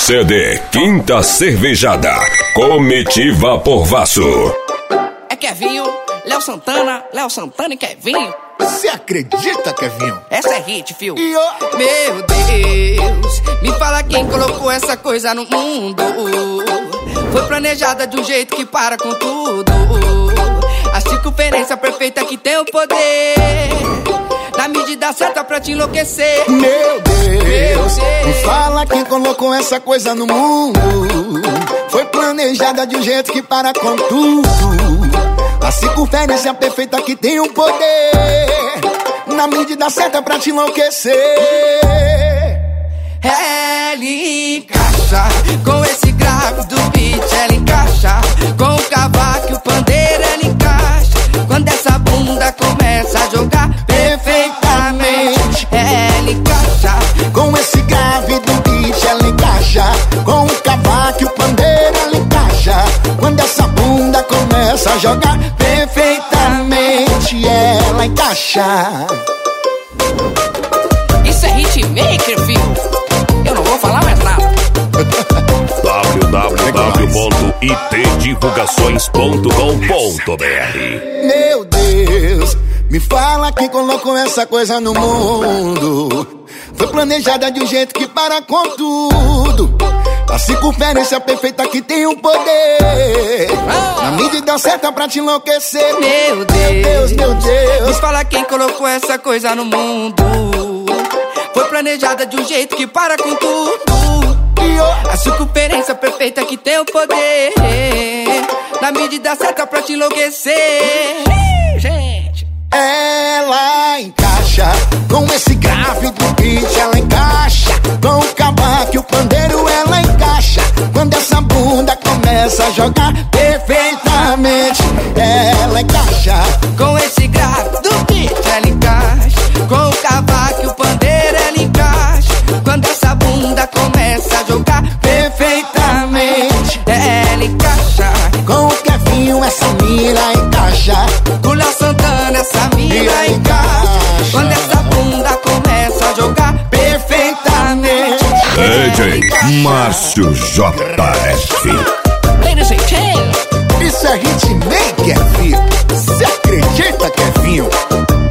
CD Quinta Cervejada, Comitiva por Vaso. É Kevinho, Léo Santana e Kevinho. Você acredita, Kevinho? Essa é hit, fio. Meu Deus, me fala quem colocou essa coisa no mundo. Foi planejada de um jeito que para com tudo. A circunferência perfeita que tem o poder, na medida certa pra te enlouquecer. Meu Deus, me fala quem colocou essa coisa no mundo. Foi planejada de um jeito que para com tudo. A circunferência perfeita que tem o poder, na medida certa pra te enlouquecer. Ela encaixa com esse grave do beat, ela encaixa com o cavaco e o pandeiro, ela encaixa quando essa bunda começa a jogar perfeitamente. Ela encaixa com esse grave do beat, ela encaixa com o cavaco e o pandeiro, ela encaixa quando essa bunda começa a jogar perfeitamente. Ela encaixa. Isso é hitmaker, filho. Eu não vou falar mais nada. www.itdivulgações.com.br. Meu Deus, me fala quem colocou essa coisa no mundo. Foi planejada de um jeito que para com tudo. A circunferência perfeita que tem o poder, na medida certa pra te enlouquecer. Meu Deus, meu Deus, me fala quem colocou essa coisa no mundo. Foi planejada de um jeito que para com tudo. A circunferência perfeita que tem o poder, na medida certa pra te enlouquecer. Gente, ela encaixa com esse grave do beat, ela encaixa com o cavaco e o pandeiro, ela encaixa quando essa bunda começa a jogar perfeitamente. Ela encaixa com esse grave do beat, ela encaixa com o cavaco e o pandeiro, ela encaixa quando essa bunda começa a jogar perfeitamente. Ela encaixa com o Kevinho, essa mira encaixa com o Léo Santana, essa mira encaixa quando essa bunda começa a jogar perfeitamente. DJ Márcio JF. Ladies and gentlemen, isso é hitmaker, filho. Você acredita, Kevinho?